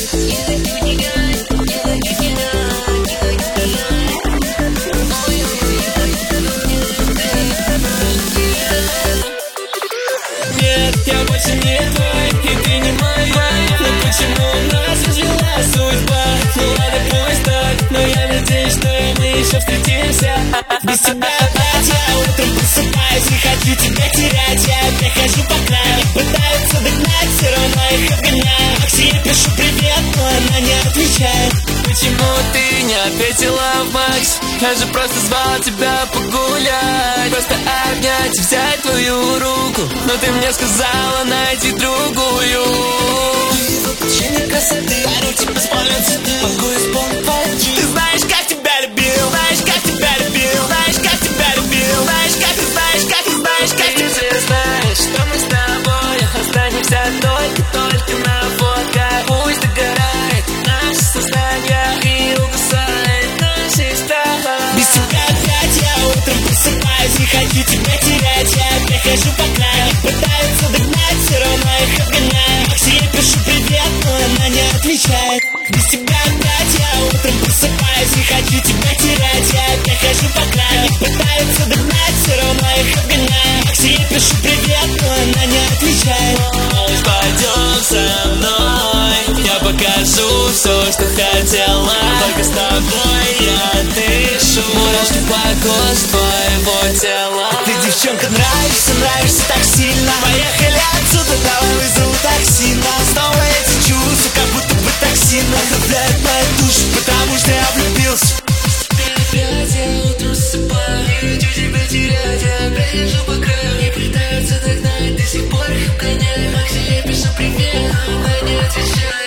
Нет, я больше не твой, и ты не моя. Но почему нас развела судьба? Ну ладно, пусть так, но я надеюсь, что мы еще встретимся. Без тебя опять я утром просыпаюсь, не хочу тебя терять. Я опять хожу по краю, пытаются догнать, все равно их обгоняю. Максиме пишу привет, но она не отвечает. Почему ты не ответила в Макс? Я же просто звал тебя погулять, просто обнять, взять твою руку. Но ты мне сказала найти другую. Ты воплощение красоты, дарю тебе спальню цветы. Могу исполнить твои джи. Ты знаешь, как тебя любил, знаешь, как тебя любил, знаешь, как тебя любил, знаешь, как ты знаешь, как ты знаешь, как Ты же знаешь, что мы с тобой останемся только на фотках. Пусть догорает наше сознание и угасает наши страхи. Без тебя опять я утром просыпаюсь, не хочу тебя терять. Я опять хожу по краю, пытаются догнать, все равно их обгоняю. Максиме пишу привет, но она не отвечает. Без тебя опять я утром просыпаюсь, не хочу тебя терять. Я опять хожу по краю, пытаются догнать, все равно их обгоняю. Максиме пишу привет, но она не отвечает. Малыш, пойдем со мной, я покажу все, что хотела. Только с тобой я дышу, мурашки по коже твоего тела. Ты, девчонка, нравишься, нравишься так сильно. Поехали отсюда, давай вызову такси. Но снова эти чувства, как будто бы токсин отравляет мою душу, потому что я влюбился. Опять я утром засыпаю, не хочу тебя терять. Я опять лежу по краю, не пытаются догнать, до сих пор их обгоняю. Максиме пишу привет, но она не отвечает.